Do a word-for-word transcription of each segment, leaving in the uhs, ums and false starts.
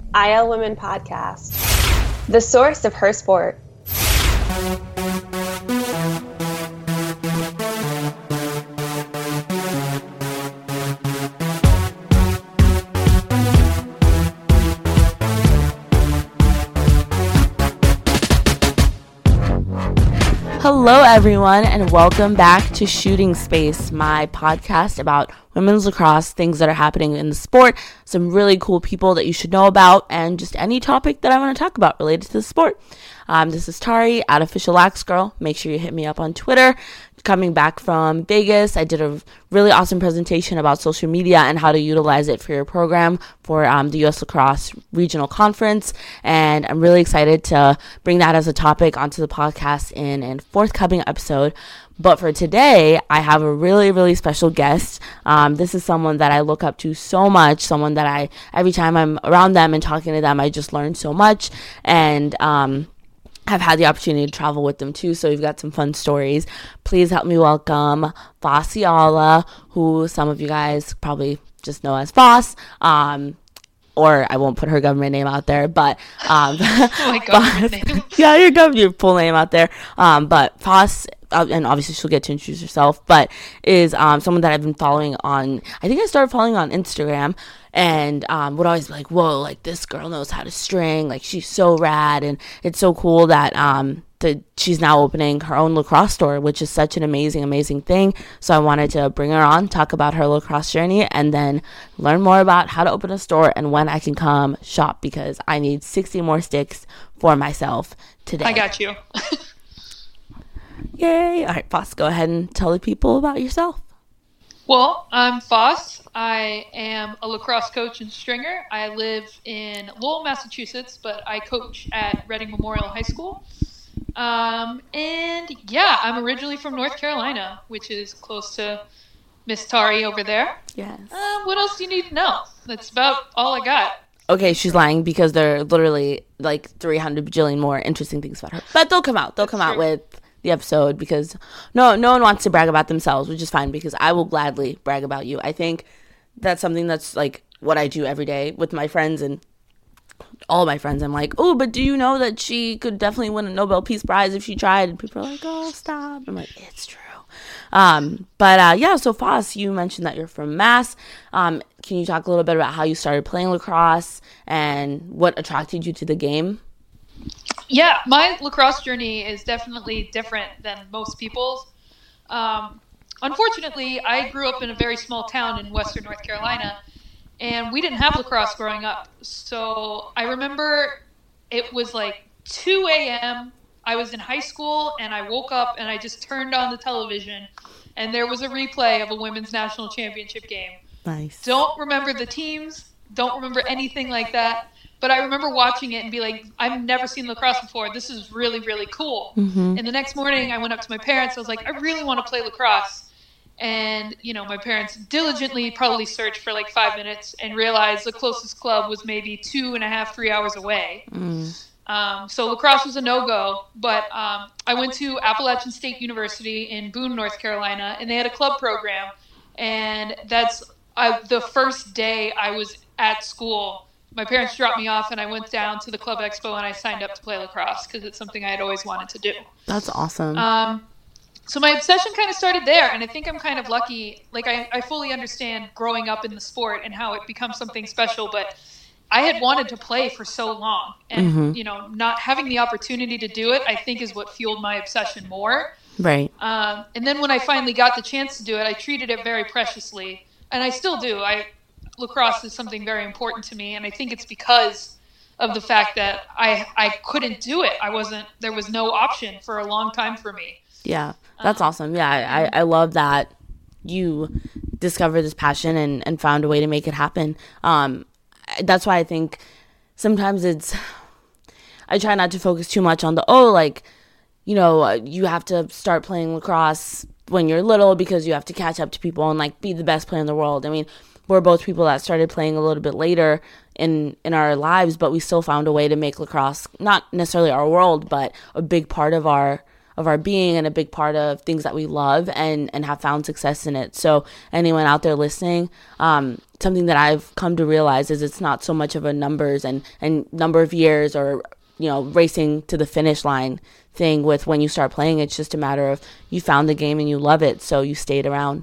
I L Women Podcast, the source of her sport. Hello, everyone, and welcome back to Shooting Space, my podcast about women's lacrosse, things that are happening in the sport, some really cool people that you should know about, and just any topic that I want to talk about related to the sport. Um, this is Tari at Official Lax Girl. Make sure you hit me up on Twitter. Coming back from Vegas, I did a really awesome presentation about social media and how to utilize it for your program for um, the U S Lacrosse Regional Conference, and I'm really excited to bring that as a topic onto the podcast in a forthcoming episode. But for today, I have a really, really special guest. Um, this is someone that I look up to so much, someone that I, every time I'm around them and talking to them, I just learn so much, and um, I've had the opportunity to travel with them too, so we've got some fun stories. Please help me welcome Foss Ayala, who some of you guys probably just know as Foss. Um, or I won't put her government name out there, but um, oh my government name. yeah, your government, your full name out there. Um, but Foss, uh, and obviously she'll get to introduce herself, but is um someone that I've been following on. I think I started following on Instagram, and um would always be like, whoa, like this girl knows how to string, like she's so rad, and it's so cool that um that she's now opening her own lacrosse store, which is such an amazing, amazing thing. So I wanted to bring her on, talk about her lacrosse journey, and then learn more about how to open a store and when I can come shop, because I need sixty more sticks for myself today. I got you. Yay. All right, Foss, go ahead and tell the people about yourself. Well, I'm Foss. I am a lacrosse coach and stringer. I live in Lowell, Massachusetts, but I coach at Reading Memorial High School. Um, and yeah, I'm originally from North Carolina, which is close to Miss Tari over there. Yes. Uh, what else do you need to know? That's about all I got. Okay, she's lying, because there are literally like three hundred bajillion more interesting things about her. But they'll come out. They'll That's come out true. with the episode, because no no one wants to brag about themselves, which is fine, because I will gladly brag about you. I think that's something that's like what I do every day with my friends and all my friends. I'm like, oh, but do you know that she could definitely win a Nobel Peace Prize if she tried? And people are like, oh, stop. I'm like, it's true. Um, but uh, yeah, so Foss, you mentioned that you're from Mass. Um, can you talk a little bit about how you started playing lacrosse and what attracted you to the game? Yeah, my lacrosse journey is definitely different than most people's. Um, unfortunately, I grew up in a very small town in western North Carolina, and we didn't have lacrosse growing up. So I remember it was like two a.m. I was in high school, and I woke up, and I just turned on the television, and there was a replay of a women's national championship game. Nice. Don't remember the teams, don't remember anything like that. But I remember watching it and be like, I've never seen lacrosse before. This is really, really cool. Mm-hmm. And the next morning I went up to my parents. I was like, I really want to play lacrosse. And, you know, my parents diligently probably searched for like five minutes and realized the closest club was maybe two and a half, three hours away. Mm. Um, so lacrosse was a no-go. But um, I went to Appalachian State University in Boone, North Carolina, and they had a club program. And that's uh, the first day I was at school. My parents dropped me off, and I went down to the Club Expo, and I signed up to play lacrosse because it's something I had always wanted to do. That's awesome. Um, so my obsession kind of started there, and I think I'm kind of lucky. Like, I, I fully understand growing up in the sport and how it becomes something special, but I had wanted to play for so long. And, Mm-hmm. you know, not having the opportunity to do it, I think, is what fueled my obsession more. Right. Um, and then when I finally got the chance to do it, I treated it very preciously, and I still do. I lacrosse is something very important to me, and I think it's because of the fact that I I couldn't do it. I wasn't there was no option for a long time for me. Yeah, that's Um, awesome. Yeah, I, I, I love that you discovered this passion and, and found a way to make it happen. Um, that's why I think sometimes it's, I try not to focus too much on the, oh, like, you know, uh, you have to start playing lacrosse when you're little because you have to catch up to people and like be the best player in the world. I mean, we're both people that started playing a little bit later in in our lives, but we still found a way to make lacrosse not necessarily our world, but a big part of our of our being and a big part of things that we love and, and have found success in it. So anyone out there listening, um, something that I've come to realize is it's not so much of a numbers and, and number of years or, you know, racing to the finish line thing with when you start playing. It's just a matter of you found the game and you love it, so you stayed around.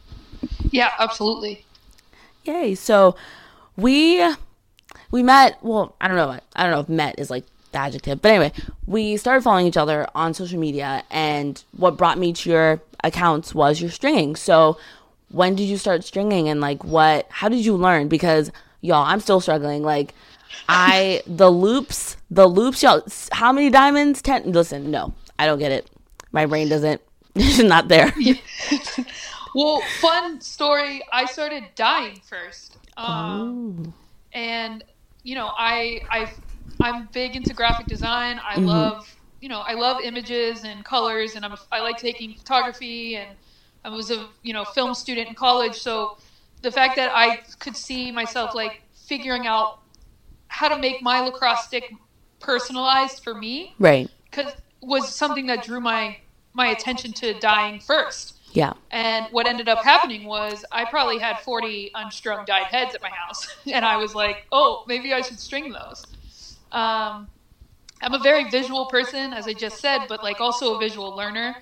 Yeah, absolutely. Yay. So we we met, well, I don't know, I don't know if met is like the adjective, but anyway, we started following each other on social media, and what brought me to your accounts was your stringing. So when did you start stringing, and like what, how did you learn? Because y'all, I'm still struggling. Like I, the loops, the loops, y'all, how many diamonds? ten? Listen, no, I don't get it. My brain doesn't, it's not there. Yeah. Well, fun story. I started dyeing first. Um, oh. And, you know, I, I, I'm big into graphic design. I mm-hmm. love, you know, I love images and colors, and I'm a, I like taking photography, and I was a, you know, film student in college. So the fact that I could see myself like figuring out how to make my lacrosse stick personalized for me, right, cause was something that drew my, my attention to dyeing first. Yeah. And what ended up happening was I probably had forty unstrung dyed heads at my house. And I was like, oh, maybe I should string those. Um, I'm a very visual person, as I just said, but like also a visual learner.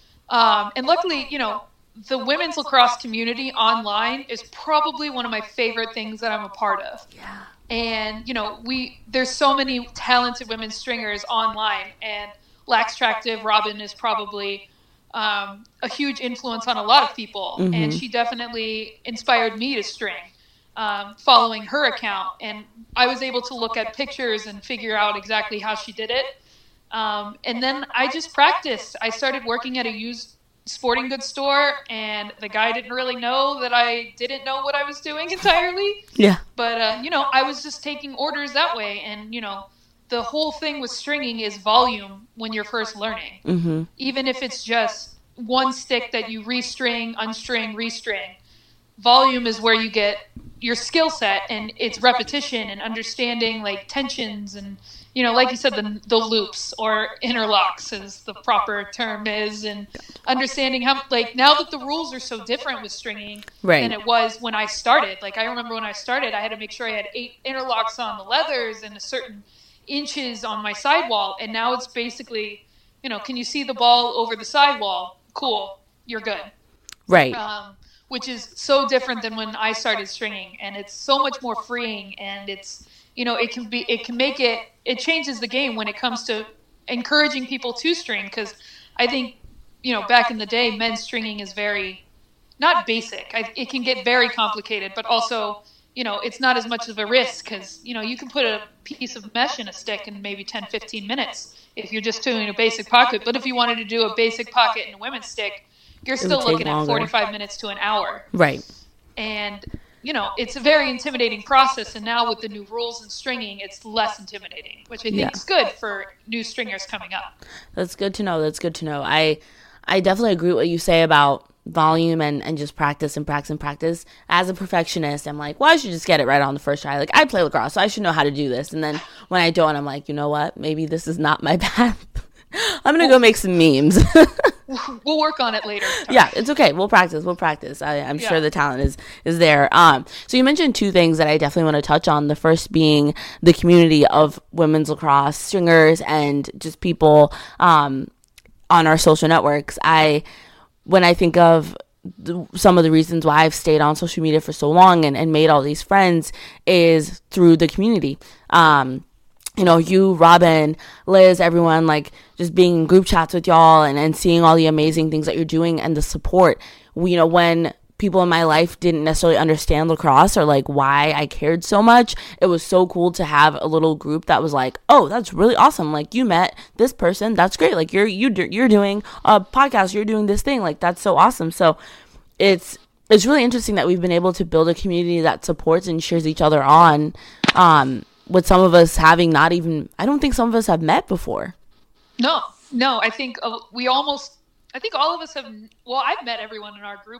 Um, and luckily, you know, the women's lacrosse community online is probably one of my favorite things that I'm a part of. Yeah. And, you know, we, there's so many talented women stringers online, and Lax Tractive Robin is probably um, a huge influence on a lot of people. Mm-hmm. And she definitely inspired me to string, um, following her account. And I was able to look at pictures and figure out exactly how she did it. Um, and then I just practiced. I started working at a used sporting goods store, and the guy didn't really know that I didn't know what I was doing entirely. Yeah. But, uh, you know, I was just taking orders that way. And, you know, the whole thing with stringing is volume when you're first learning. Mm-hmm. Even if it's just one stick that you restring, unstring, restring. Volume is where you get your skill set, and it's repetition and understanding like tensions and, you know, like you said, the the loops or interlocks as the proper term is, and understanding how, like, now that the rules are so different with stringing right. than it was when I started. Like, I remember when I started, I had to make sure I had eight interlocks on the leathers and a certain inches on my sidewall, and now it's basically, you know, can you see the ball over the sidewall? Cool, you're good. Right. Um, which is so different than when I started stringing, and it's so much more freeing, and it's, you know, it can be, it can make it, it changes the game when it comes to encouraging people to string, because I think, you know, back in the day, men's stringing is very, not basic. I, it can get very complicated, but also, you know, it's not as much of a risk, because, you know, you can put a piece of mesh in a stick in maybe ten, fifteen minutes if you're just doing a basic pocket. But if you wanted to do a basic pocket in a women's stick, you're still looking at forty-five minutes to an hour. Right. And, you know, it's a very intimidating process. And now with the new rules and stringing, it's less intimidating, which I think yeah. is good for new stringers coming up. That's good to know. That's good to know. I I definitely agree with what you say about volume and, and just practice and practice and practice. As a perfectionist, I'm like, well, I should just get it right on the first try. Like, I play lacrosse, so I should know how to do this. And then when I don't, I'm like, you know what? Maybe this is not my path. I'm going to go make some memes. We'll work on it later. Yeah, it's okay. We'll practice. We'll practice. I, I'm yeah. sure the talent is, is there. Um, so you mentioned two things that I definitely want to touch on. The first being the community of women's lacrosse stringers and just people um, on our social networks. I, when I think of the, some of the reasons why I've stayed on social media for so long and, and made all these friends is through the community. Um, you know, you, Robin, Liz, everyone, like, just being in group chats with y'all and, and seeing all the amazing things that you're doing and the support. We, you know, when people in my life didn't necessarily understand lacrosse or, like, why I cared so much, it was so cool to have a little group that was like, oh, that's really awesome. Like, you met this person. That's great. Like, you're, you, you're doing a podcast. You're doing this thing. Like, that's so awesome. So it's, it's really interesting that we've been able to build a community that supports and cheers each other on, um, with some of us having not even, I don't think some of us have met before. No, no, I think uh, we almost, I think all of us have, well, I've met everyone in our group.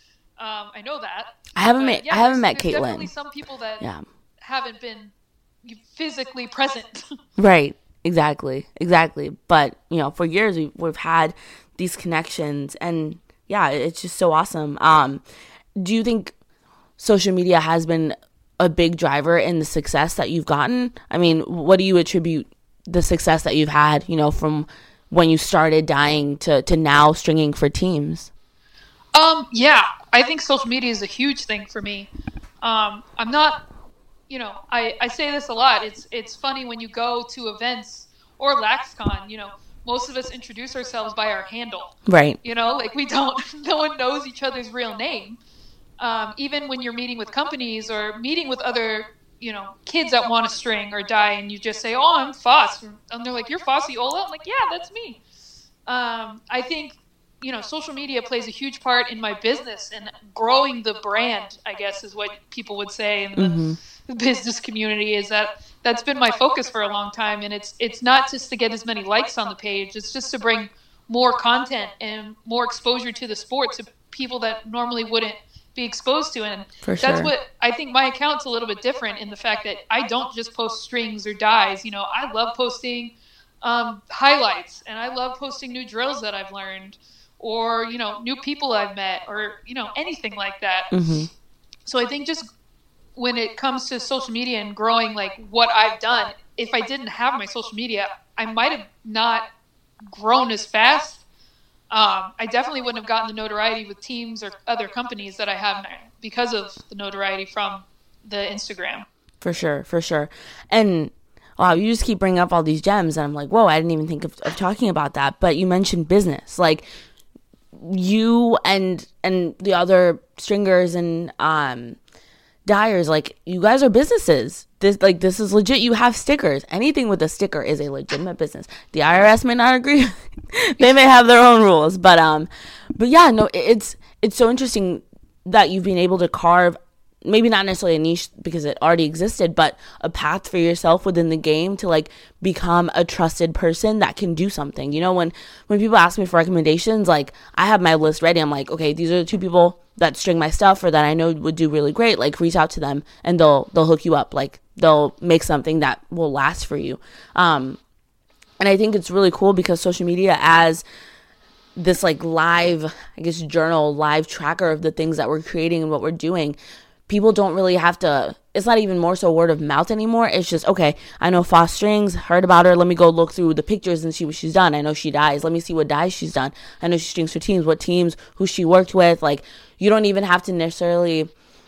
Um, I know that. I haven't met, yeah, I haven't there's, met there's Caitlin. Definitely some people that yeah. haven't been physically present. Right, exactly, exactly. But, you know, for years we've, we've had these connections, and yeah, it's just so awesome. Um, do you think, social media has been a big driver in the success that you've gotten. I mean, what do you attribute the success that you've had, you know, from when you started dyeing to, to now stringing for teams? Um, yeah, I think social media is a huge thing for me. Um, I'm not, you know, I, I say this a lot. It's it's funny when you go to events or LaxCon, you know, most of us introduce ourselves by our handle. Right. You know, like we don't, no one knows each other's real name. Um, even when you're meeting with companies or meeting with other, you know, kids that want to string or dye, and you just say, oh, I'm Foss. And they're like, you're Fossiola? I'm like, yeah, that's me. Um, I think, you know, social media plays a huge part in my business and growing the brand, I guess, is what people would say in the, mm-hmm. the business community. Is that that's been my focus for a long time. And it's it's not just to get as many likes on the page. It's just to bring more content and more exposure to the sport to people that normally wouldn't be exposed to. And for that's sure. what I think my account's a little bit different in the fact that I don't just post strings or dyes. You know, I love posting um, highlights, and I love posting new drills that I've learned, or, you know, new people I've met, or, you know, anything like that. Mm-hmm. So I think just when it comes to social media and growing, like, what I've done, if I didn't have my social media, I might have not grown as fast. Um, I definitely wouldn't have gotten the notoriety with teams or other companies that I have now because of the notoriety from the Instagram. For sure, for sure. And wow, you just keep bringing up all these gems, and I'm like, whoa, I didn't even think of, of talking about that. But you mentioned business, like you and and the other stringers and um dyers, like, you guys are businesses. This like this is legit. You have stickers. Anything with a sticker is a legitimate business. The I R S may not agree. They may have their own rules, but um but yeah, no, it's it's so interesting that you've been able to carve, maybe not necessarily a niche because it already existed, but a path for yourself within the game to, like, become a trusted person that can do something. You know, when, when people ask me for recommendations, like, I have my list ready. I'm like, okay, these are the two people that string my stuff or that I know would do really great. Like, reach out to them and they'll, they'll hook you up. Like, they'll make something that will last for you. Um, and I think it's really cool because social media as this, like, live, I guess, journal, live tracker of the things that we're creating and what we're doing, people don't really have to, it's not even more so word of mouth anymore. It's just, okay, I know Foss strings, heard about her. Let me go look through the pictures and see what she's done. I know she dyes. Let me see what dyes she's done. I know she strings for teams, what teams, who she worked with. Like, you don't even have to necessarily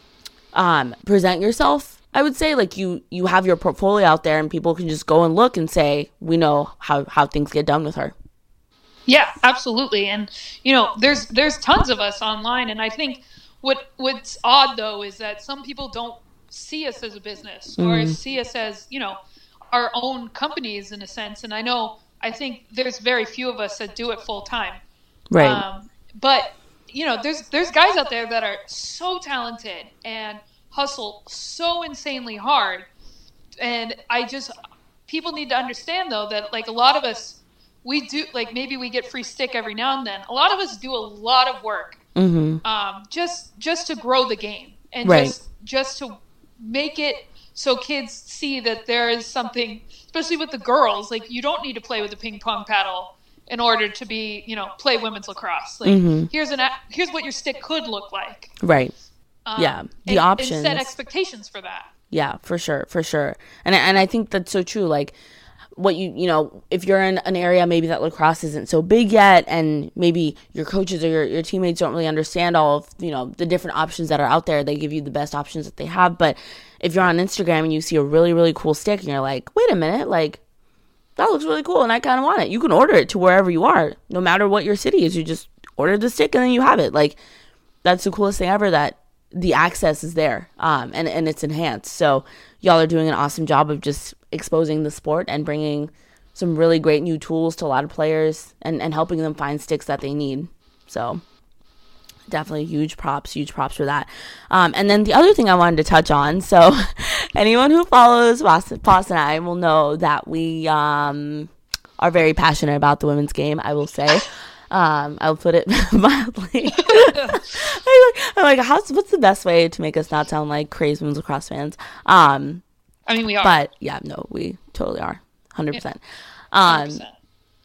um, present yourself, I would say. Like, you, you have your portfolio out there and people can just go and look and say, we know how, how things get done with her. Yeah, absolutely. And, you know, there's, there's tons of us online. And I think, What what's odd, though, is that some people don't see us as a business or mm. see us as, you know, our own companies in a sense. And I know, I think there's very few of us that do it full time. Right. Um, but, you know, there's there's guys out there that are so talented and hustle so insanely hard. And I just, people need to understand, though, that, like, a lot of us, we do, like, maybe we get free stick every now and then. A lot of us do a lot of work. Mm-hmm. Um, just just to grow the game and right. just just to make it so kids see that there is something, especially with the girls. Like, you don't need to play with a ping pong paddle in order to be, you know, play women's lacrosse. Like, mm-hmm. here's an here's what your stick could look like. Right. Um, yeah. The and, options. And set expectations for that. Yeah, for sure, for sure. And and I think that's so true. Like, what you, you know, if you're in an area maybe that lacrosse isn't so big yet, and maybe your coaches or your, your teammates don't really understand all of, you know, the different options that are out there, they give you the best options that they have. But if you're on Instagram and you see a really, really cool stick and you're like, wait a minute, like, that looks really cool and I kind of want it, you can order it to wherever you are, no matter what your city is. You just order the stick and then you have it. Like, that's the coolest thing ever, that the access is there, um, and, and it's enhanced. So y'all are doing an awesome job of just exposing the sport and bringing some really great new tools to a lot of players and, and helping them find sticks that they need. So definitely huge props, huge props for that. Um, and then the other thing I wanted to touch on, so anyone who follows Foss and I will know that we um, are very passionate about the women's game, I will say. Um, I'll put it mildly. I'm like, how's, what's the best way to make us not sound like crazy women's lacrosse fans? Um, I mean, we are. But, yeah, no, we totally are. one hundred percent. Yeah. Um, one hundred percent.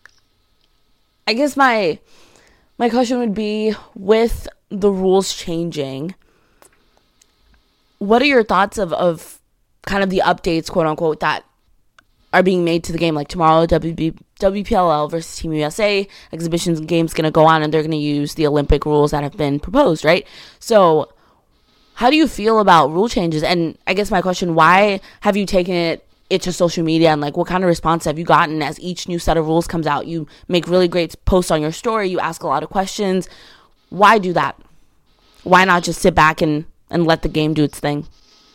I guess my my question would be, with the rules changing, what are your thoughts of, of kind of the updates, quote unquote, that are being made to the game? Like tomorrow, W B, W P L L versus Team U S A, exhibitions and games going to go on, and they're going to use the Olympic rules that have been proposed, right? So how do you feel about rule changes? And I guess my question, why have you taken it, it to social media, and like what kind of response have you gotten as each new set of rules comes out? You make really great posts on your story. You ask a lot of questions. Why do that? Why not just sit back and, and let the game do its thing?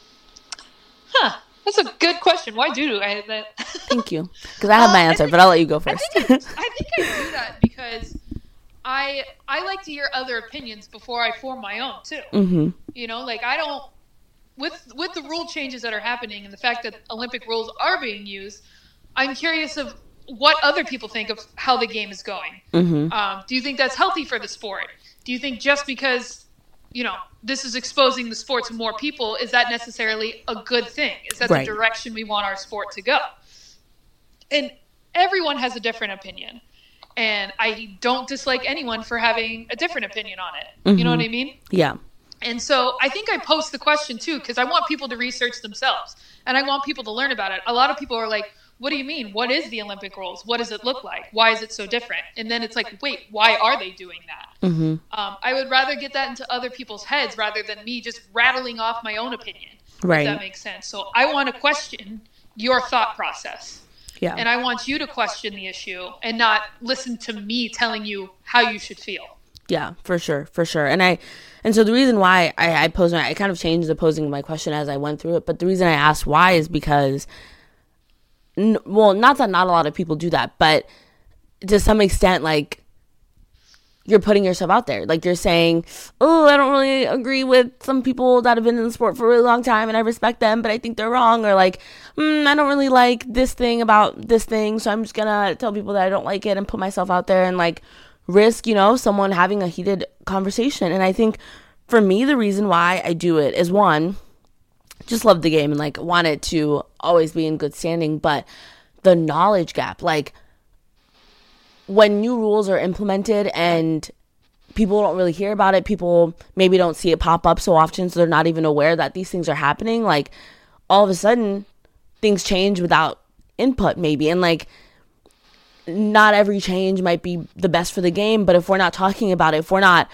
Huh. That's a good question. Why do I that? Thank you. Because I have uh, my answer, think, but I'll let you go first. I think, I, I think I do that because I I like to hear other opinions before I form my own too. Mm-hmm. You know, like I don't with with the rule changes that are happening and the fact that Olympic rules are being used. I'm curious of what other people think of how the game is going. Mm-hmm. Um, do you think that's healthy for the sport? Do you think just because, you know, this is exposing the sport to more people, is that necessarily a good thing? Is that right. the direction we want our sport to go? And everyone has a different opinion. And I don't dislike anyone for having a different opinion on it. Mm-hmm. You know what I mean? Yeah. And so I think I post the question too, because I want people to research themselves. And I want people to learn about it. A lot of people are like, what do you mean? What is the Olympic rules? What does it look like? Why is it so different? And then it's like, wait, why are they doing that? Mm-hmm. Um, I would rather get that into other people's heads rather than me just rattling off my own opinion. Right. If that makes sense. So I want to question your thought process. Yeah. And I want you to question the issue and not listen to me telling you how you should feel. Yeah, for sure, for sure. And I, and so the reason why I, I posed, I kind of changed the posing of my question as I went through it. But the reason I asked why is because, n- well, not that not a lot of people do that, but to some extent, like, you're putting yourself out there. Like, you're saying, oh, I don't really agree with some people that have been in the sport for a really long time and I respect them, but I think they're wrong. Or like, mm, I don't really like this thing about this thing, so I'm just gonna tell people that I don't like it and put myself out there and like risk, you know, someone having a heated conversation. And I think for me, the reason why I do it is, one, just love the game and like want it to always be in good standing, but the knowledge gap, like, when new rules are implemented and people don't really hear about it, people maybe don't see it pop up so often, so they're not even aware that these things are happening. Like, all of a sudden, things change without input, maybe. And, like, not every change might be the best for the game, but if we're not talking about it, if we're not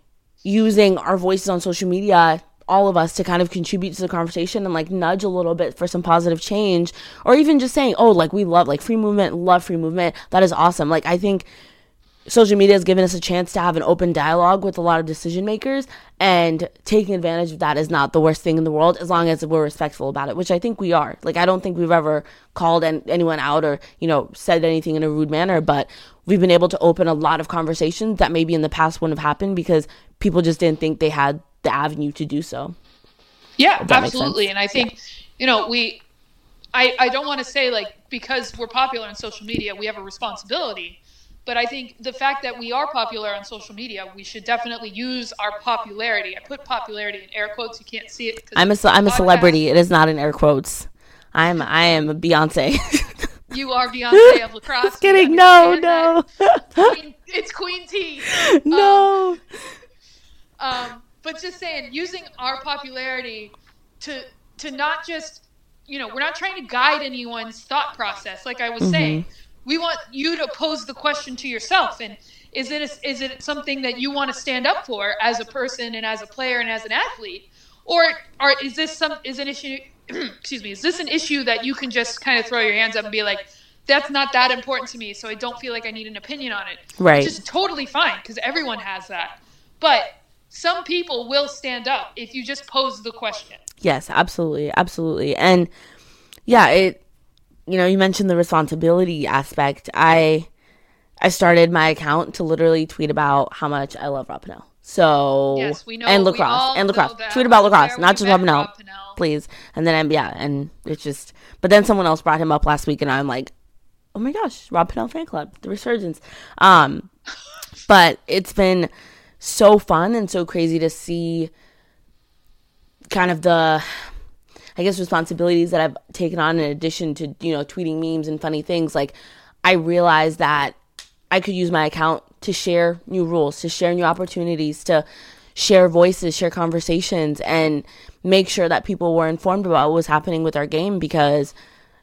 using our voices on social media, all of us, to kind of contribute to the conversation and like nudge a little bit for some positive change, or even just saying, oh, like, we love like free movement, love free movement. That is awesome. Like, I think social media has given us a chance to have an open dialogue with a lot of decision makers, and taking advantage of that is not the worst thing in the world, as long as we're respectful about it, which I think we are. Like, I don't think we've ever called an- anyone out or, you know, said anything in a rude manner, but we've been able to open a lot of conversations that maybe in the past wouldn't have happened because people just didn't think they had the avenue to do so. Yeah, absolutely. And I think, yeah. you know, we, I, I don't want to say like, because we're popular on social media, we have a responsibility, but I think the fact that we are popular on social media, we should definitely use our popularity. I put popularity in air quotes. You can't see it. I'm a, I'm a celebrity. It is not in air quotes. I'm, I am a Beyonce. You are Beyonce of lacrosse. Just kidding. No, no. Queen, it's Queen T. No. Um, um, But just saying, using our popularity to to not just, you know, we're not trying to guide anyone's thought process. Like I was mm-hmm. saying, we want you to pose the question to yourself. And is it a, is it something that you want to stand up for as a person and as a player and as an athlete, or or is this some is an issue? excuse me. Is this an issue that you can just kind of throw your hands up and be like, that's not that important to me, so I don't feel like I need an opinion on it. Right. Which is totally fine because everyone has that, but some people will stand up if you just pose the question. Yes, absolutely. Absolutely. And yeah, it, you know, you mentioned the responsibility aspect. I, I started my account to literally tweet about how much I love Rob Pannell. So, yes, we know, and lacrosse, and lacrosse. Tweet about lacrosse, not just Rob Pannell, please. And then, yeah, and it's just, but then someone else brought him up last week and I'm like, oh my gosh, Rob Pannell fan club, the resurgence. Um, but it's been so fun and so crazy to see kind of the, I guess, responsibilities that I've taken on in addition to, you know, tweeting memes and funny things. Like, I realized that I could use my account to share new rules, to share new opportunities, to share voices, share conversations, and make sure that people were informed about what was happening with our game, because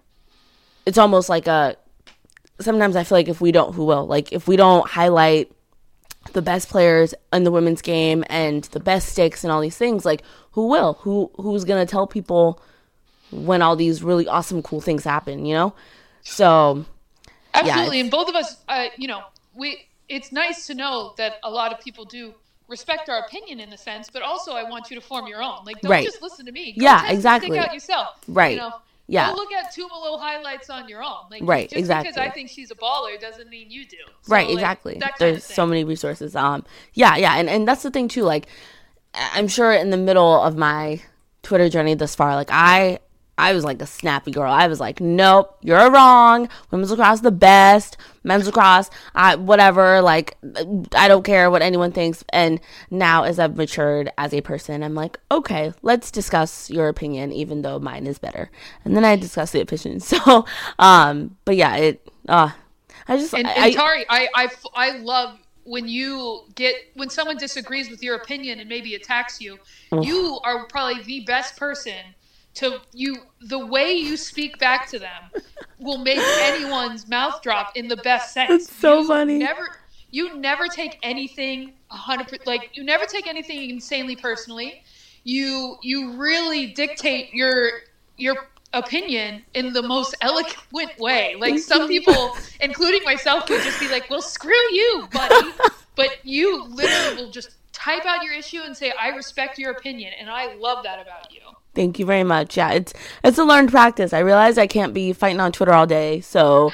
it's almost like a, sometimes I feel like if we don't, who will? Like, if we don't highlight the best players in the women's game and the best sticks and all these things, like, who will? Who Who's going to tell people when all these really awesome, cool things happen, you know? So, absolutely. Yeah, and both of us, uh, you know, we, it's nice to know that a lot of people do respect our opinion in a sense, but also I want you to form your own. Like, don't right. just listen to me. Go yeah, test exactly. Stick out yourself. Right. You know, yeah. go look at Tumalo highlights on your own. Like, right, just exactly. because I think she's a baller doesn't mean you do. So, right, like, exactly. There's so many resources. Um, yeah, yeah, and, and that's the thing too. Like, I'm sure in the middle of my Twitter journey thus far, like I I was like a snappy girl. I was like, nope, you're wrong. Women's lacrosse is the best. Men's lacrosse, I, whatever. Like, I don't care what anyone thinks. And now as I've matured as a person, I'm like, okay, let's discuss your opinion, even though mine is better. And then I discuss the opinion. So, um, but yeah, it, uh, I just, and, I, and Tari, I, I, I love when you get, when someone disagrees with your opinion and maybe attacks you, oh. you are probably the best person to you, the way you speak back to them will make anyone's mouth drop in the best sense. It's so you funny. Never, you never take anything a hundred, like you never take anything insanely personally. You you really dictate your your opinion in the most eloquent way. Like some people, including myself, can just be like, "Well, screw you, buddy," but you literally will just type out your issue and say, "I respect your opinion," and I love that about you. Thank you very much. Yeah, it's it's a learned practice. I realize I can't be fighting on Twitter all day. So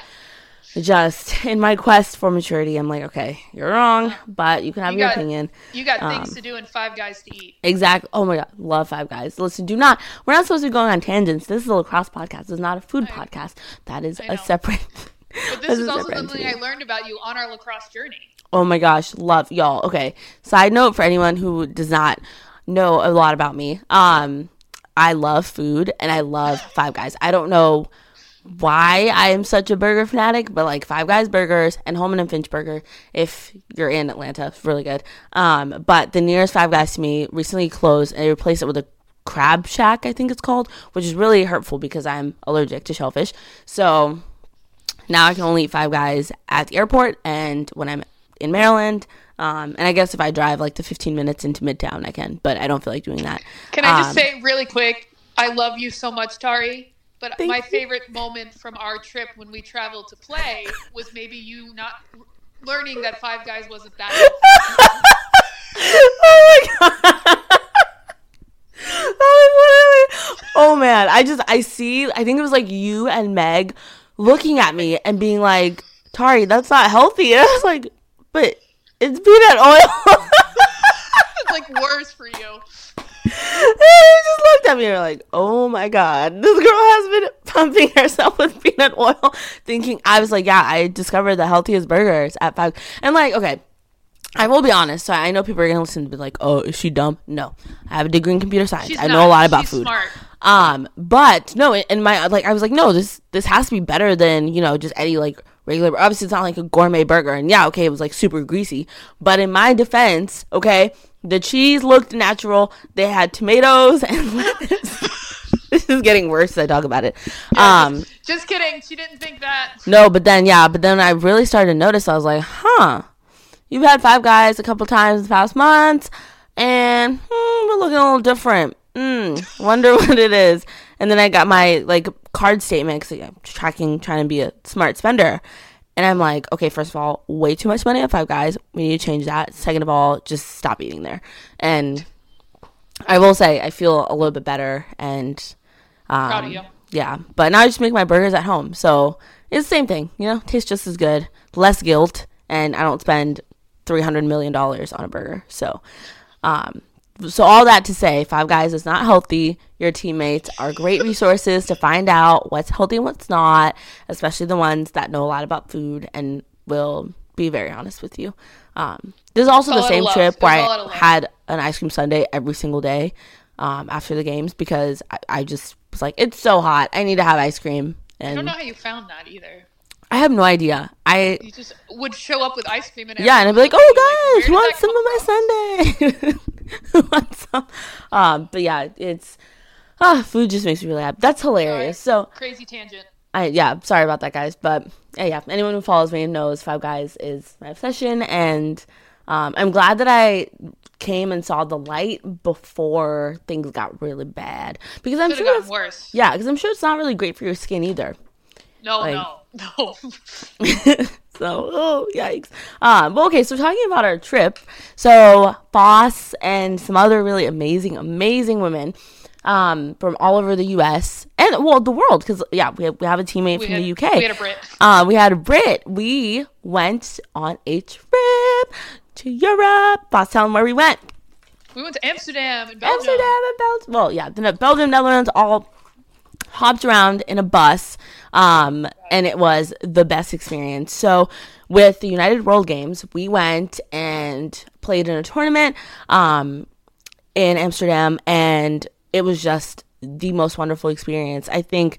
just in my quest for maturity, I'm like, okay, you're wrong, but you can have you your got, opinion. You got things um, to do and Five Guys to eat. Exactly. Oh my God. Love Five Guys. Listen, do not, we're not supposed to be going on tangents. This is a lacrosse podcast. It's not a food I, podcast. That is a separate. But this is also something I learned about you on our lacrosse journey. Oh my gosh. Love y'all. Okay. Side note for anyone who does not know a lot about me. Um, I love food and I love Five Guys. I don't know why I am such a burger fanatic, but like Five Guys burgers and Holman and Finch burger, if you're in Atlanta, it's really good. Um, but the nearest Five Guys to me recently closed and they replaced it with a Crab Shack, I think it's called, which is really hurtful because I'm allergic to shellfish. So now I can only eat Five Guys at the airport and when I'm in Maryland. Um, and I guess if I drive like the fifteen minutes into Midtown, I can, but I don't feel like doing that. Can I just um, say really quick, I love you so much, Tari, but my you. favorite moment from our trip when we traveled to play was maybe you not learning that Five Guys wasn't that. Oh my God. Oh, literally. Oh man, I just, I see, I think it was like you and Meg looking at me and being like, Tari, that's not healthy. And I was like, but it's peanut oil. It's like worse for you. And he just looked at me and were like, oh my God, this girl has been pumping herself with peanut oil, thinking, I was like, yeah, I discovered the healthiest burgers at Five. And like, okay, I will be honest. So I know people are going to listen to be like, oh, is she dumb? No, I have a degree in computer science. She's I not. know a lot about She's food. Smart. Um, but no, in my, like, I was like, no, this, this has to be better than, you know, just any like regular, obviously it's not like a gourmet burger. And yeah, okay, it was like super greasy, but in my defense, okay, the cheese looked natural. They had tomatoes and lettuce. This is getting worse as I talk about it. Yeah, um, just, just kidding. She didn't think that. No, but then, yeah, but then I really started to notice, I was like, huh, you've had Five Guys a couple times in the past months and hmm, we're looking a little different. Mm, wonder what it is. And then I got my like card statement because I'm tracking, trying to be a smart spender. And I'm like, okay, first of all, way too much money at Five Guys. We need to change that. Second of all, just stop eating there. And I will say, I feel a little bit better. And um, proud of you. Yeah, but now I just make my burgers at home. So it's the same thing, you know, tastes just as good, less guilt, and I don't spend three hundred million dollars on a burger. So, um, So all that to say, Five Guys is not healthy. Your teammates are great resources to find out what's healthy and what's not, especially the ones that know a lot about food and will be very honest with you. Um, this is also the same trip where I had an ice cream sundae every single day um, after the games because I, I just was like, it's so hot. I need to have ice cream. And I don't know how you found that either. I have no idea. I You just would show up with ice cream and yeah, and I'd be like, oh, guys, like, want some of my sundae? Who wants some? Um, but yeah, it's ah, food just makes me really happy. That's hilarious. So crazy tangent. I yeah, sorry about that, guys. But yeah, yeah, anyone who follows me knows Five Guys is my obsession, and um, I'm glad that I came and saw the light before things got really bad. Because I'm Could've sure gotten it's worse. Yeah, because I'm sure it's not really great for your skin either. No, like, no, no. So, oh, yikes. Um, well, okay, so talking about our trip, so Boss and some other really amazing, amazing women um, from all over the U S and, well, the world, because, yeah, we have, we have a teammate we from had, the U K. We had a Brit. Uh, we had a Brit. We went on a trip to Europe. Boss, tell them where we went. We went to Amsterdam and Belgium. Amsterdam and Belgium. Well, yeah, the Belgium, Netherlands, all hopped around in a bus, um, and it was the best experience. So with the United World Games, we went and played in a tournament um, in Amsterdam, and it was just the most wonderful experience. I think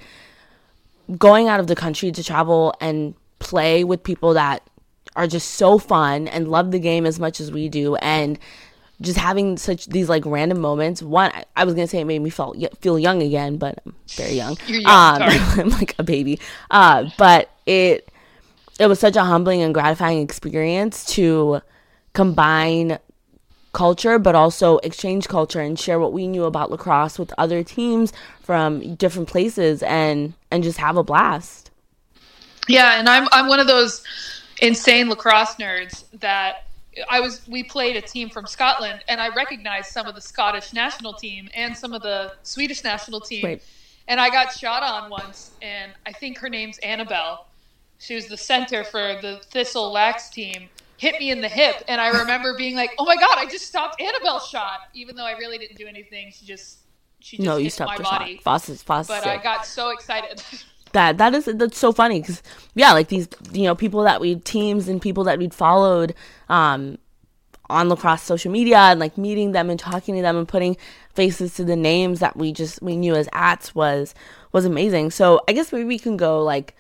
going out of the country to travel and play with people that are just so fun and love the game as much as we do, and just having such these like random moments. One, I, I was gonna say it made me feel feel young again, but I'm very young. You're young. Um, I'm like a baby. Uh, but it it was such a humbling and gratifying experience to combine culture, but also exchange culture and share what we knew about lacrosse with other teams from different places, and and just have a blast. Yeah, and I'm I'm one of those insane lacrosse nerds that. I was. We played a team from Scotland, and I recognized some of the Scottish national team and some of the Swedish national team. Right. And I got shot on once, and I think her name's Annabelle. She was the center for the Thistle Lax team. Hit me in the hip, and I remember being like, "Oh my god, I just stopped Annabelle's shot!" Even though I really didn't do anything, she just she just no, you hit stopped my the body. shot. Foss is Foss. But I got so excited. That that is that's so funny because yeah, like these you know people that we teams and people that we'd followed um, on lacrosse social media, and like meeting them and talking to them and putting faces to the names that we just we knew as ats was was amazing. So I guess maybe we can go like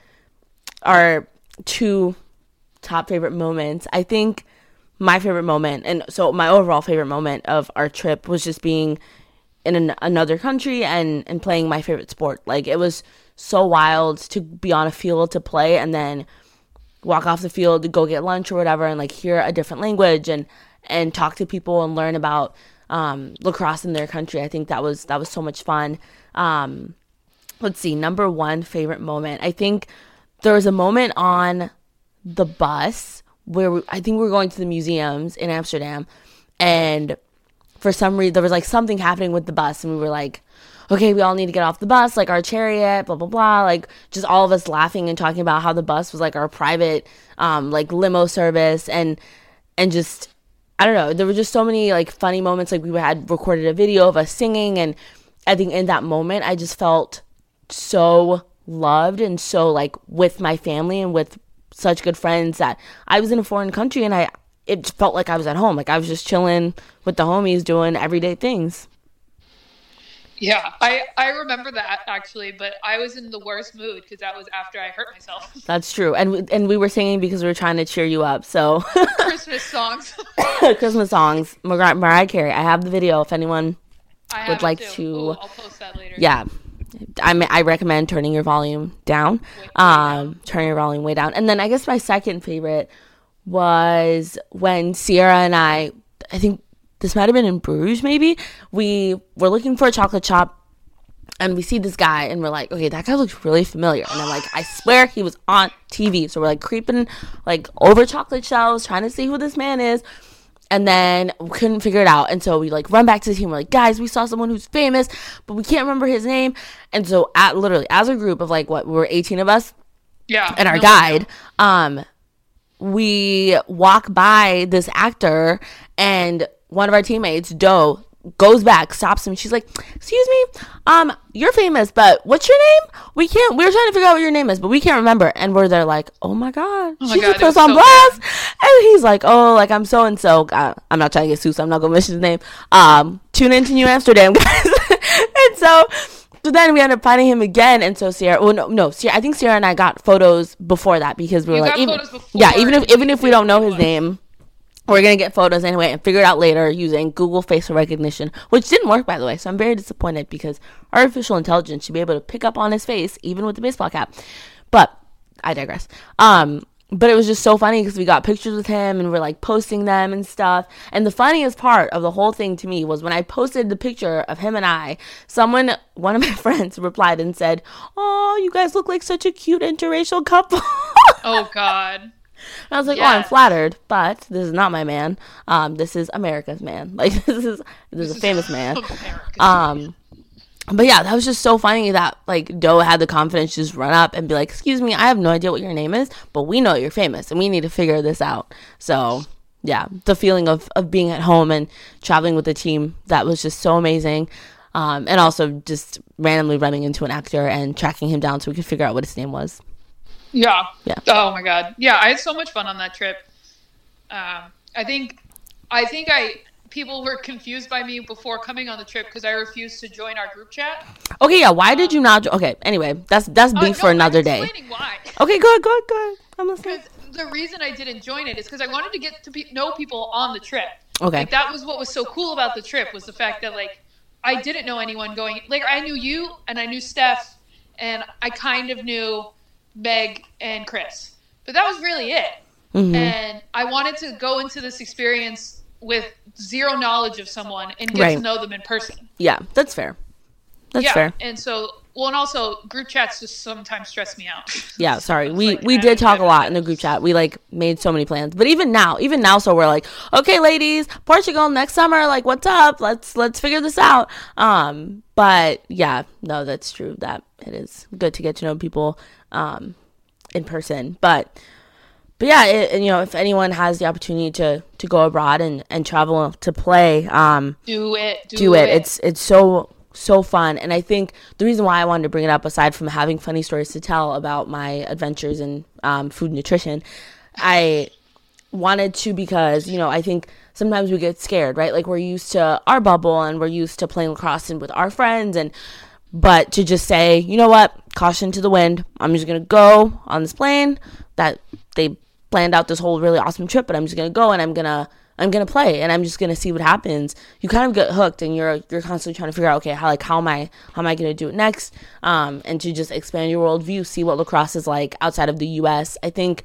our two top favorite moments. I think my favorite moment, and so my overall favorite moment of our trip was just being in an, another country and and playing my favorite sport. Like it was so wild to be on a field to play and then walk off the field to go get lunch or whatever, and like hear a different language and and talk to people and learn about um, lacrosse in their country. I think that was that was so much fun. Um, let's see, number one favorite moment. I think there was a moment on the bus where we, I think we were going to the museums in Amsterdam, and for some reason there was like something happening with the bus, and we were like, okay, we all need to get off the bus, like our chariot, blah, blah, blah. Like, just all of us laughing and talking about how the bus was like our private, um, like limo service. And, and just, I don't know, there were just so many like funny moments. Like we had recorded a video of us singing. And I think in that moment, I just felt so loved and so like with my family and with such good friends that I was in a foreign country, and I, it felt like I was at home. Like I was just chilling with the homies doing everyday things. Yeah, I, I remember that actually, but I was in the worst mood because that was after I hurt myself. That's true. And we, and we were singing because we were trying to cheer you up. So Christmas songs. Christmas songs. Mar- Mariah Carey. I have the video if anyone I would like too. to. Ooh, I'll post that later. Yeah. I I recommend turning your volume down. Way, way um, down. Turn your volume way down. And then I guess my second favorite was when Sierra and I, I think this might have been in Bruges maybe, we were looking for a chocolate shop, and we see this guy, and we're like, okay, that guy looks really familiar. And I'm like, I swear he was on T V. So we're like creeping like over chocolate shelves, trying to see who this man is. And then we couldn't figure it out. And so we like run back to the team. We're like, guys, we saw someone who's famous, but we can't remember his name. And so at literally as a group of like, what, we were eighteen of us. Yeah. And our no, guide, um, we walk by this actor, and one of our teammates, Doe, goes back, stops him. She's like, excuse me, um, you're famous, but what's your name? We can't, we were trying to figure out what your name is, but we can't remember. And we're there like, oh my God, Oh my she God, just put us it was on so blast. And he's like, oh, like I'm so-and-so. Uh, I'm not trying to get sued, so I'm not going to mention his name. Um, tune into New Amsterdam, guys. And so, so then we ended up finding him again. And so Sierra, well, no, no, Sierra, I think Sierra and I got photos before that because we were You like, got even, photos before yeah, even if, and even you if we knew don't know who his it was. name, we're going to get photos anyway and figure it out later using Google facial recognition, which didn't work, by the way. So I'm very disappointed because artificial intelligence should be able to pick up on his face, even with the baseball cap. But I digress. Um, but it was just so funny because we got pictures with him and we're like posting them and stuff. And the funniest part of the whole thing to me was when I posted the picture of him and I, someone, one of my friends replied and said, "Oh, you guys look like such a cute interracial couple." Oh, God. And I was like, Yes. "Oh, I'm flattered, but this is not my man. Um, this is America's man. Like, this is this is a famous man." America's Um, but yeah, that was just so funny that like Doe had the confidence to just run up and be like, "Excuse me, I have no idea what your name is, but we know you're famous and we need to figure this out." So yeah, the feeling of of being at home and traveling with the team, that was just so amazing. Um, and also just randomly running into an actor and tracking him down so we could figure out what his name was. Yeah. Yeah. Oh my God. Yeah, I had so much fun on that trip. Um, I think, I think I people were confused by me before coming on the trip because I refused to join our group chat. Okay, yeah. Why did you not? Okay, anyway, that's that's beef Uh, no, for another I'm day. explaining why. Okay, good, good, good. I'm listening. Because the reason I didn't join it is because I wanted to get to be, know people on the trip. Okay. Like that was what was so cool about the trip was the fact that like I didn't know anyone going. Like I knew you and I knew Steph and I kind of knew Meg and Chris, but that was really it. Mm-hmm. And I wanted to go into this experience with zero knowledge of someone and get Right. to know them in person. Yeah, that's fair. That's yeah, fair. and so well, and also group chats just sometimes stress me out. Yeah, sorry. We like, we I did talk a don't lot get in the group chat. We like made so many plans. But even now, even now so we're like, "Okay, ladies, Portugal next summer, like what's up? Let's let's figure this out." Um, but yeah, no, that's true that it is good to get to know people um in person. But but yeah, it, and, you know, if anyone has the opportunity to to go abroad and and travel to play, um Do it. Do, do it. it. It's it's so so fun. And I think the reason why I wanted to bring it up, aside from having funny stories to tell about my adventures in um, food and nutrition, I wanted to because, you know, I think sometimes we get scared, right? Like we're used to our bubble and we're used to playing lacrosse and with our friends, and but to just say, you know what, caution to the wind. I'm just gonna go on this plane that they planned out this whole really awesome trip, but I'm just gonna go and I'm gonna I'm gonna play and I'm just gonna see what happens. You kind of get hooked and you're you're constantly trying to figure out, okay, how like how am I how am I gonna do it next? Um, and to just expand your worldview, see what lacrosse is like outside of the U S. I think,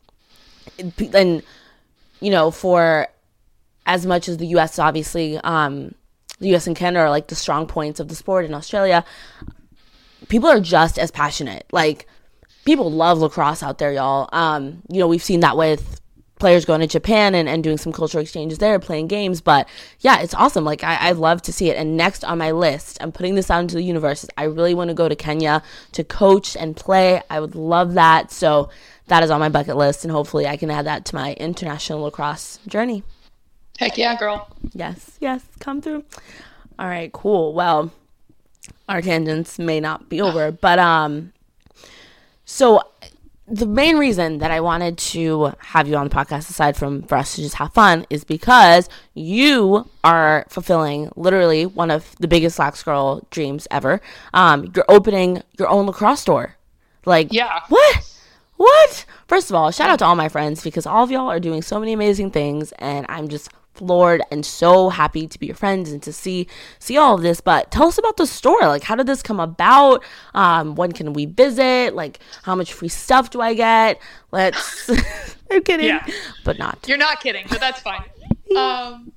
and you know, for as much as the U S obviously, um, the U S and Canada are like the strong points of the sport in Australia, people are just as passionate. Like people love lacrosse out there, y'all. Um, you know, we've seen that with players going to Japan and, and doing some cultural exchanges there, playing games. But yeah, it's awesome. Like I, I love to see it. And next on my list, I'm putting this out into the universe, I really want to go to Kenya to coach and play. I would love that. So that is on my bucket list, and hopefully I can add that to my international lacrosse journey. Heck yeah, girl. Yes, yes, come through. All right, cool. Well, our tangents may not be over, but um, so the main reason that I wanted to have you on the podcast, aside from for us to just have fun, is because you are fulfilling literally one of the biggest Lax Girl dreams ever. Um, you're opening your own lacrosse store. Like, Yeah. what? What? First of all, shout out to all my friends because all of y'all are doing so many amazing things, and I'm just floored and so happy to be your friends and to see see all of this. But tell us about the store. Like, how did this come about? Um, when can we visit? Like, how much free stuff do I get? Let's. I'm kidding, Yeah. but not. You're not kidding, but that's fine. Um,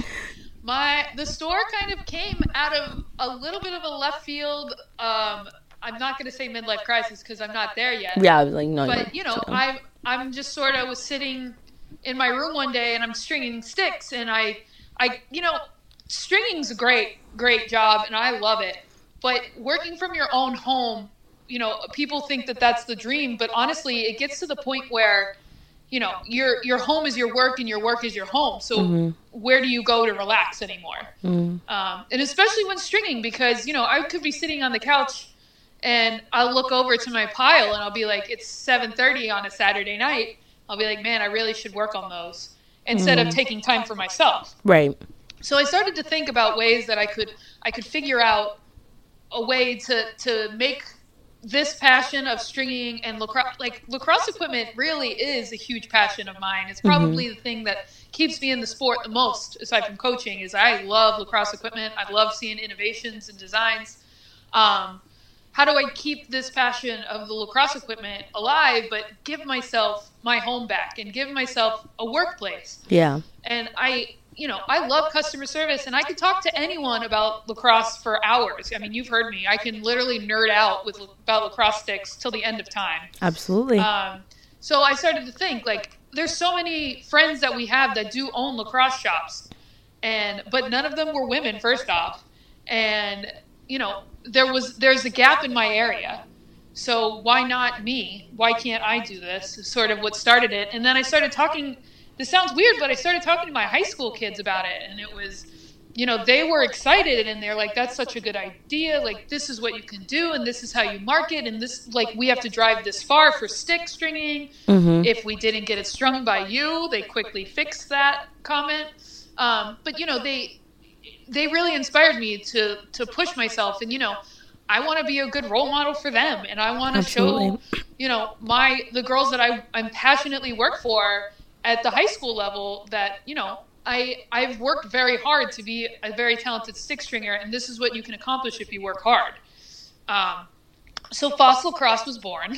my the store kind of came out of a little bit of a left field. Um, I'm not going to say midlife crisis because I'm not there yet. Yeah, I was like, no. But you know, so. I I'm just sort of was sitting in my room one day and I'm stringing sticks, and I I you know, stringing's a great great job and I love it. But working from your own home, you know, people think that that's the dream, but honestly, it gets to the point where, you know, your your home is your work and your work is your home. So mm-hmm. where do you go to relax anymore? Mm-hmm. Um, and especially when stringing, because, you know, I could be sitting on the couch and I'll look over to my pile and I'll be like, it's seven thirty on a Saturday night. I'll be like, man, I really should work on those instead mm-hmm. of taking time for myself. Right. So I started to think about ways that I could I could figure out a way to, to make this passion of stringing and lacrosse, like lacrosse equipment really is a huge passion of mine. It's probably mm-hmm. the thing that keeps me in the sport the most, aside from coaching, is I love lacrosse equipment. I love seeing innovations and designs. Um, how do I keep this passion of the lacrosse equipment alive, but give myself my home back and give myself a workplace? Yeah. And I, you know, I love customer service, and I could talk to anyone about lacrosse for hours. I mean, you've heard me. I can literally nerd out with about lacrosse sticks till the end of time. Absolutely. Um, so I started to think, like, there's so many friends that we have that do own lacrosse shops, and but none of them were women, first off. And, you know, there was there's a gap in my area. So why not me? Why can't I do this? Is sort of what started it. And then I started talking. This sounds weird, but I started talking to my high school kids about it, and it was, you know, they were excited, and they're like, that's such a good idea. Like, this is what you can do, and this is how you market, and this, like, we have to drive this far for stick stringing. Mm-hmm. If we didn't get it strung by you, they quickly fixed that comment. Um, but, you know, they they really inspired me to, to push myself, and, you know, I want to be a good role model for them, and I want to show, you know, my the girls that I I'm passionately work for at the high school level that, you know, I, I've worked very hard to be a very talented stick stringer, and this is what you can accomplish if you work hard. Um, so Foss Lacrosse was born.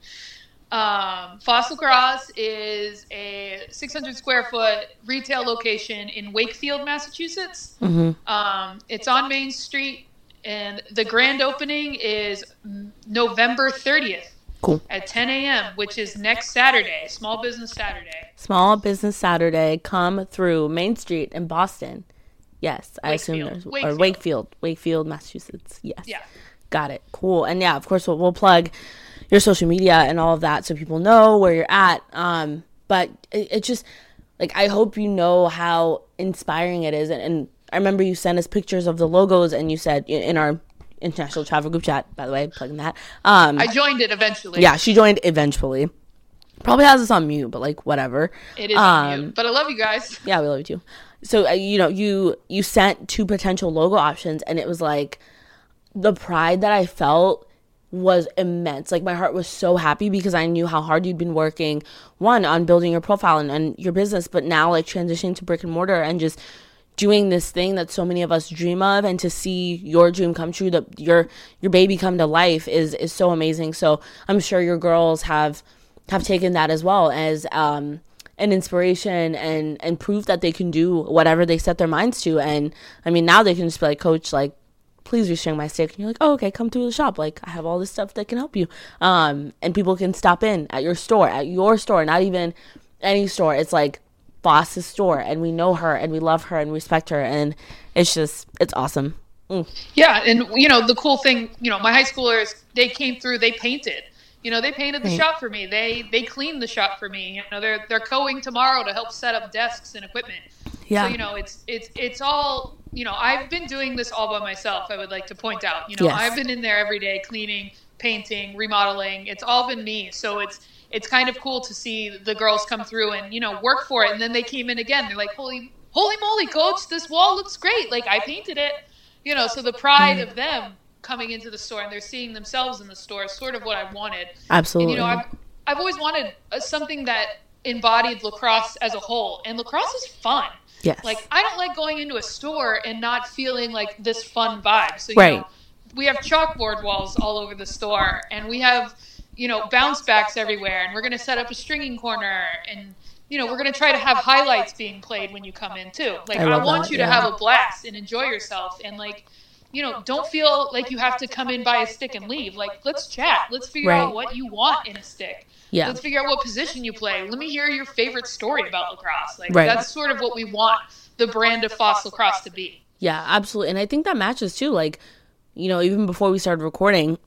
um, Foss Lacrosse is a six hundred square foot retail location in Wakefield, Massachusetts. Mm-hmm. Um, it's on Main Street, and the grand opening is November thirtieth. Cool. At ten a.m., which is next Saturday, Small Business Saturday. Small Business Saturday. Come through Main Street in Boston. Yes, I Wakefield. assume there's Wakefield. or Wakefield, Wakefield, Massachusetts. Yes. Yeah. Got it. Cool. And yeah, of course, we'll, we'll plug your social media and all of that so people know where you're at. Um, but it, it just like I hope you know how inspiring it is. And, and I remember you sent us pictures of the logos, and you said in, in our International Travel Group Chat, by the way, plugging that. Um, I joined it eventually. Yeah, she joined eventually. Probably has us on mute, but like whatever. It is um, on mute, but I love you guys. Yeah, we love you too. So uh, you know, you you sent two potential logo options, and it was like the pride that I felt was immense. Like my heart was so happy because I knew how hard you'd been working, one, on building your profile and, and your business, but now like transitioning to brick and mortar and just doing this thing that so many of us dream of, and to see your dream come true, that your your baby come to life is is so amazing. So I'm sure your girls have have taken that as well as um an inspiration and and proof that they can do whatever they set their minds to. And I mean, now they can just be like, coach, like, please restring my stick. And you're like, oh, okay, come through the shop. Like, I have all this stuff that can help you. Um, and people can stop in at your store, at your store, not even any store. It's like Foss's store, and we know her, and we love her, and respect her, and it's just, it's awesome. Mm. Yeah, and, you know, the cool thing, you know, my high schoolers, they came through, they painted. You know, they painted the right. shop for me. They they cleaned the shop for me. You know, they're they're going tomorrow to help set up desks and equipment. Yeah. So, you know, it's it's it's all, you know, I've been doing this all by myself, I would like to point out. You know, yes. I've been in there every day cleaning, painting, remodeling. It's all been me. So it's it's kind of cool to see the girls come through and, you know, work for it. And then they came in again. They're like, holy holy moly, coach, this wall looks great. Like, I painted it. You know, so the pride mm. of them coming into the store, and they're seeing themselves in the store is sort of what I wanted. Absolutely. And, you know, I've, I've always wanted a, something that embodied lacrosse as a whole. And lacrosse is fun. Yes. Like, I don't like going into a store and not feeling like this fun vibe. So, you right. know, we have chalkboard walls all over the store, and we have, you know, bounce backs everywhere, and we're going to set up a stringing corner, and, you know, we're going to try to have highlights being played when you come in too. Like, I, I want that, you yeah. to have a blast and enjoy yourself, and, like, you know, don't feel like you have to come in, buy a stick, and leave. Like, let's chat. Let's figure right. out what you want in a stick. Yeah. Let's figure out what position you play. Let me hear your favorite story about lacrosse. Like, right. that's sort of what we want the brand of Foss Lacrosse to be. Yeah, absolutely. And I think that matches too. Like, you know, even before we started recording,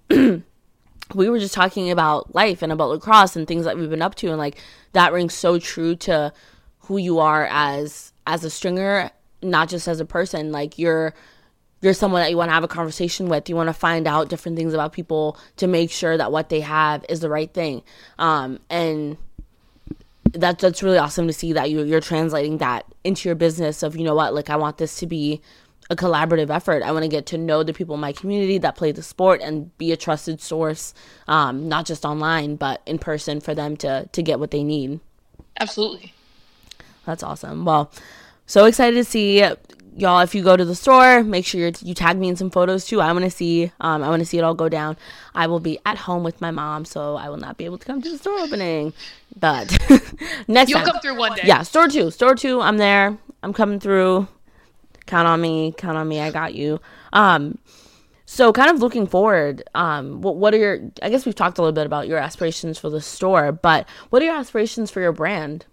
we were just talking about life and about lacrosse and things that we've been up to. And, like, that rings so true to who you are as as a stringer, not just as a person. Like, you're you're someone that you want to have a conversation with. You want to find out different things about people to make sure that what they have is the right thing. Um, and that's, that's really awesome to see that you, you're translating that into your business of, you know what, like, I want this to be a collaborative effort. I want to get to know the people in my community that play the sport and be a trusted source, um, not just online, but in person for them to, to get what they need. Absolutely. That's awesome. Well, so excited to see y'all. If you go to the store, make sure you're, you tag me in some photos too. I want to see, um, I want to see it all go down. I will be at home with my mom, so I will not be able to come to the store opening, but next You'll time. come through one day. Yeah. Store two, store two. I'm there. I'm coming through. Count on me. Count on me. I got you. Um, so kind of looking forward, um, what, what are your, I guess we've talked a little bit about your aspirations for the store, but what are your aspirations for your brand?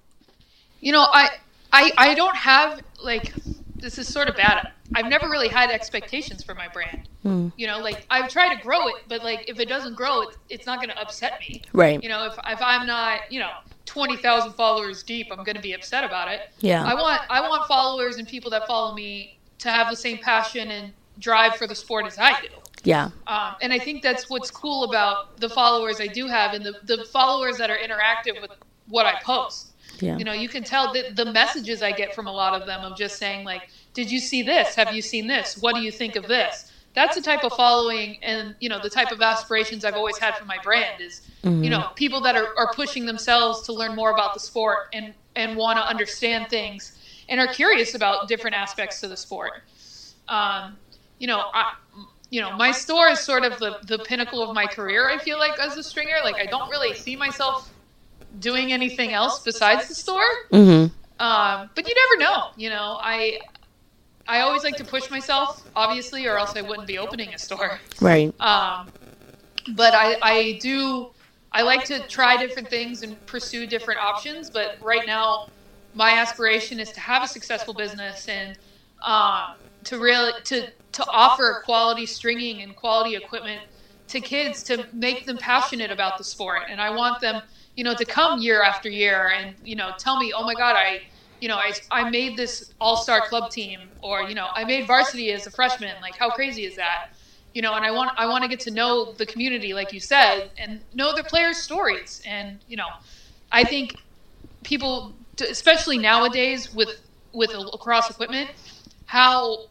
You know, I, I, I don't have, like, this is sort of bad. I've never really had expectations for my brand. Hmm. You know, like, I've tried to grow it, but, like, if it doesn't grow, it's, it's not going to upset me. Right. You know, if, if I'm not, you know, twenty thousand followers deep, I'm going to be upset about it. Yeah. I want I want followers and people that follow me to have the same passion and drive for the sport as I do. Yeah. Um, and I think that's what's cool about the followers I do have and the, the followers that are interactive with what I post. Yeah. You know, you can tell that the messages I get from a lot of them of just saying, like, did you see this? Have you seen this? What do you think of this? That's the type of following and, you know, the type of aspirations I've always had for my brand is, mm-hmm. you know, people that are, are pushing themselves to learn more about the sport and, and want to understand things and are curious about different aspects to the sport. Um, you know, I, you know, my store is sort of the, the pinnacle of my career, I feel like, as a stringer. Like, I don't really see myself doing anything else besides the store. Mm-hmm. Um, but you never know, you know, I... I always like to push myself, obviously, or else I wouldn't be opening a store. Right. Um, but I, I do, I like to try different things and pursue different options. But right now, my aspiration is to have a successful business and um, to really to to offer quality stringing and quality equipment to kids to make them passionate about the sport. And I want them, you know, to come year after year and, you know, tell me, oh my God, I. You know, I, I made this all-star club team, or, you know, I made varsity as a freshman. Like, how crazy is that? You know, and I want I want to get to know the community, like you said, and know the players' stories. And, you know, I think people, especially nowadays with with lacrosse equipment, how,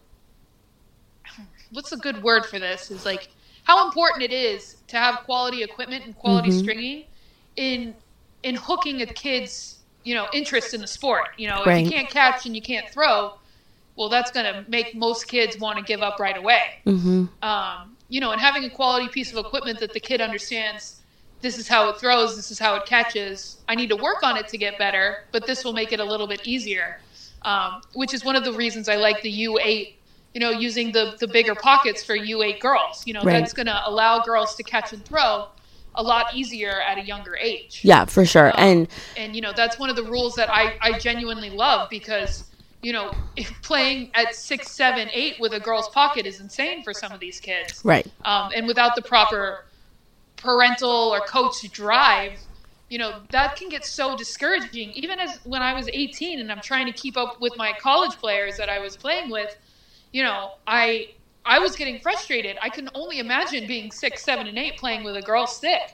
what's a good word for this, is like how important it is to have quality equipment and quality mm-hmm. stringing in in hooking a kid's, you know, interest in the sport. You know, right. if you can't catch and you can't throw, well, that's going to make most kids want to give up right away. Mm-hmm. Um, you know, and having a quality piece of equipment that the kid understands, this is how it throws, this is how it catches. I need to work on it to get better, but this will make it a little bit easier, um, which is one of the reasons I like the U eight, you know, using the, the bigger pockets for U eight girls. You know, right. that's going to allow girls to catch and throw a lot easier at a younger age. Yeah, for sure. Um, and and you know, that's one of the rules that I, I genuinely love, because, you know, if playing at six, seven, eight with a girl's pocket is insane for some of these kids. Right. Um, and without the proper parental or coach drive, you know, that can get so discouraging. Even as when I was eighteen and I'm trying to keep up with my college players that I was playing with, you know, I I was getting frustrated. I can only imagine being six, seven, and eight playing with a girl's stick.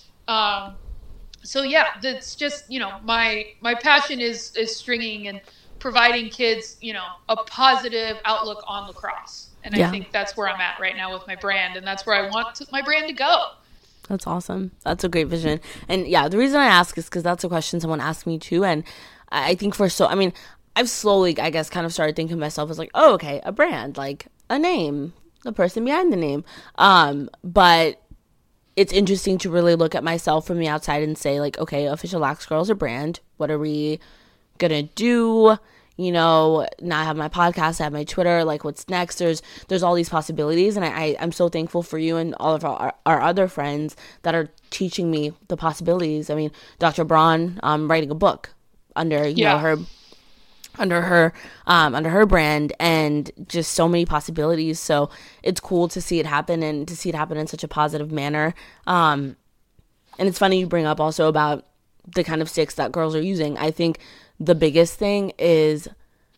Um, so yeah, that's just, you know, my my passion is is stringing and providing kids, you know, a positive outlook on lacrosse. And yeah. I think that's where I'm at right now with my brand, and that's where I want to, my brand to go. That's awesome. That's a great vision. And yeah, the reason I ask is because that's a question someone asked me too. And I think for so, I mean, I've slowly, I guess, kind of started thinking of myself as like, oh, okay, a brand, like a name, the person behind the name. Um, but it's interesting to really look at myself from the outside and say, like, okay, Official Lax Girl is a brand. What are we gonna do? You know, now I have my podcast, I have my Twitter, like what's next? There's there's all these possibilities, and I, I, I'm so thankful for you and all of our, our other friends that are teaching me the possibilities. I mean, Doctor Braun um, writing a book under, you yeah. know, her under her um, under her brand, and just so many possibilities. So it's cool to see it happen, and to see it happen in such a positive manner. Um, and it's funny you bring up also about the kind of sticks that girls are using. I think the biggest thing is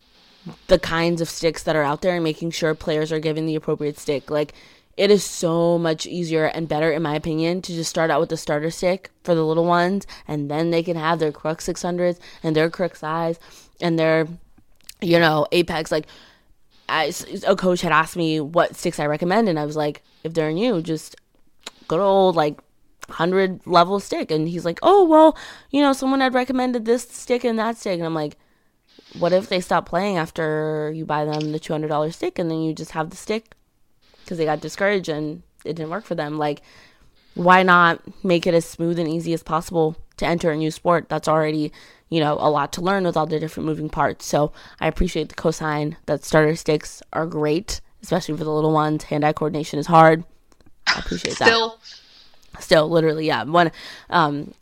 the kinds of sticks that are out there and making sure players are given the appropriate stick. Like, it is so much easier and better, in my opinion, to just start out with the starter stick for the little ones, and then they can have their Crux six hundreds and their Crux size and their, you know, Apex. Like, I, a coach had asked me what sticks I recommend, and I was like, if they're new, just good old like one hundred level stick. And he's like, oh, well, you know, someone had recommended this stick and that stick. And I'm like, what if they stop playing after you buy them the two hundred dollars stick, and then you just have the stick because they got discouraged and it didn't work for them? Like, why not make it as smooth and easy as possible to enter a new sport that's already, you know, a lot to learn with all the different moving parts? So I appreciate the cosign that starter sticks are great, especially for the little ones. Hand-eye coordination is hard. I appreciate that. Still. Still, literally, yeah. When um,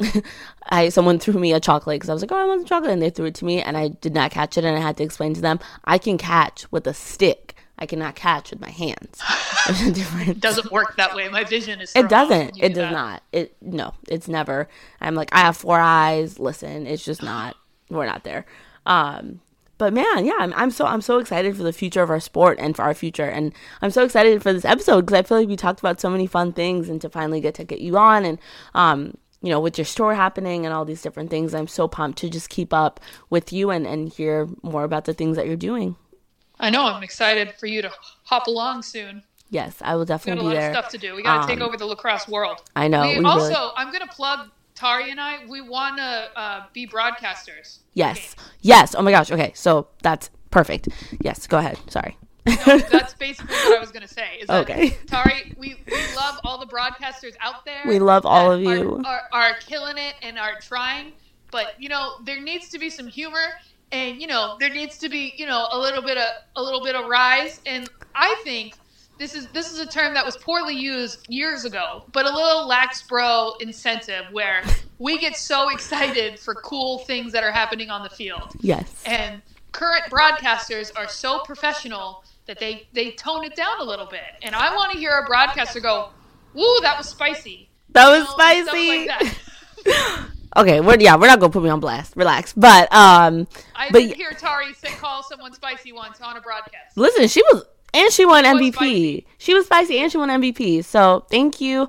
I someone threw me a chocolate because I was like, oh, I want some chocolate, and they threw it to me, and I did not catch it, and I had to explain to them, I can catch with a stick. I cannot catch with my hands. There's a difference. It doesn't work that way. My vision is It doesn't. It It does not. It no. It's never. I'm like, I have four eyes. Listen, it's just not. We're not there. Um, but man, yeah, I'm, I'm so I'm so excited for the future of our sport and for our future, and I'm so excited for this episode because I feel like we talked about so many fun things, and to finally get to get you on, and um, you know, with your store happening and all these different things, I'm so pumped to just keep up with you and and hear more about the things that you're doing. I know. I'm excited for you to hop along soon. Yes, I will definitely be there. We got a lot there. of stuff to do. We got to um, take over the lacrosse world. I know. We, we also, really... I'm going to plug Tari and I. We want to uh, be broadcasters. Yes. Yes. Oh my gosh. Okay. So that's perfect. Yes. Go ahead. Sorry. No, that's basically what I was going to say. Is that, okay. Tari, we, we love all the broadcasters out there. We love all of you. Are, are, are killing it and are trying. But, you know, there needs to be some humor. And, you know, there needs to be, you know, a little bit of a little bit of rise. And I think this is this is a term that was poorly used years ago, but a little lax bro incentive where we get so excited for cool things that are happening on the field. Yes. And current broadcasters are so professional that they, they tone it down a little bit. And I want to hear a broadcaster go, woo, that was spicy. That was you know, spicy. Stuff like that. Okay, we're yeah, we're not gonna put me on blast. Relax, but um, I but, did hear Tari say, call someone spicy once on a broadcast. Listen, she was and she won she M V P. Spicy. She was spicy and she won M V P. So thank you.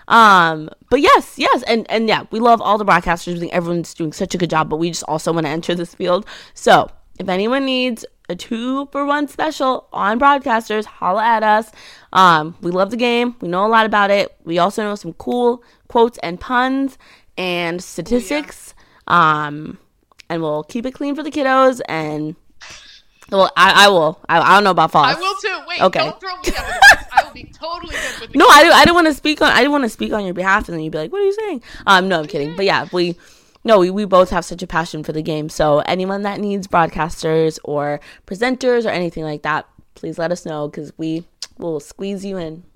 Um, but yes, yes, and and yeah, we love all the broadcasters. We think everyone's doing such a good job, but we just also want to enter this field. So if anyone needs a two for one special on broadcasters, holla at us. Um, we love the game. We know a lot about it. We also know some cool quotes and puns and statistics. Oh, yeah. Um, and we'll keep it clean for the kiddos. And well, I, I will. I, I don't know about Foss. I will too. Wait, okay. Don't throw me under the bus. I will be totally good with the No, I, I didn't want to speak on. I didn't want to speak on your behalf, and then you'd be like, "What are you saying?" Um, no, I'm kidding. But yeah, we. No, we, we both have such a passion for the game. So anyone that needs broadcasters or presenters or anything like that, please let us know because we will squeeze you in.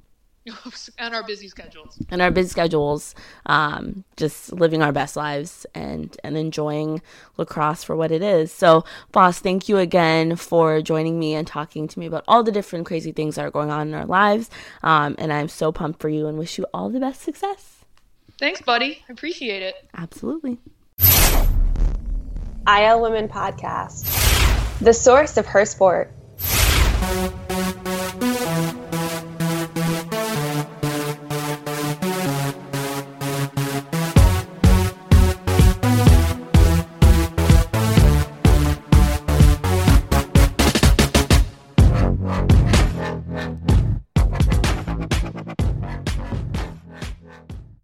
And our busy schedules. And our busy schedules, um, just living our best lives and, and enjoying lacrosse for what it is. So, Foss, thank you again for joining me and talking to me about all the different crazy things that are going on in our lives. Um, and I'm so pumped for you and wish you all the best success. Thanks, buddy. I appreciate it. Absolutely. I L Women Podcast, the source of her sport.